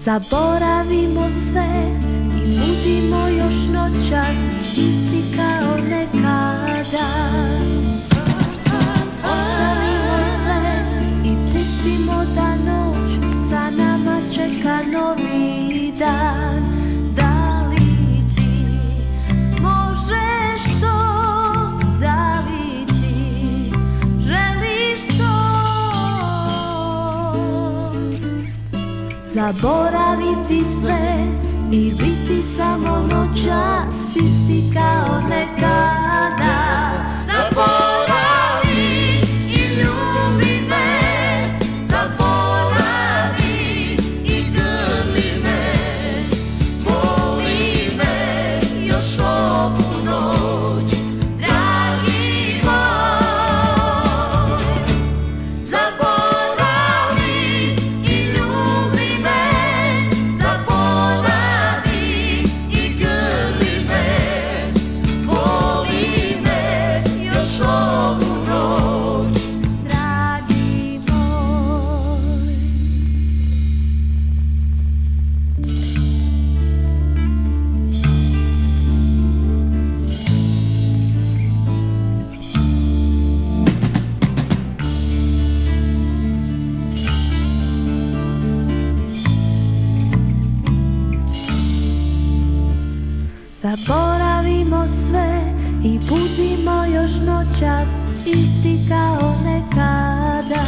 Zaboravimo sve i budimo još noćas isti kao nekada. Ostavimo sve i pustimo da noć sa nama čeka novi dan. Da li ti možeš to? Da li ti želiš to? Zaboraviti sve i biti samo noćas isti kao nekada. Zaboravi i ljubi me, zaboravi i grli me, voli me još ovu noć, dragi moj. Zaboravi i ljubi me, zaboravi i grli me, voli me još ovu noć, dragi moj. Zaboravimo sve i budimo još noćas isti kao nekada.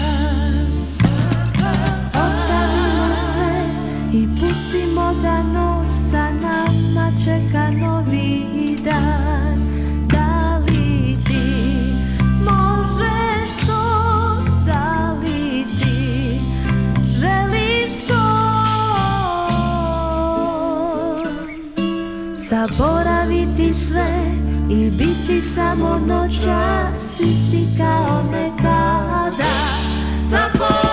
Ostavimo sve i pustimo da noć sa nama čeka novi dan. Da li ti možeš to? Da li ti želiš to? Zaboraviti sve i biti samo noćas isti kao nekada.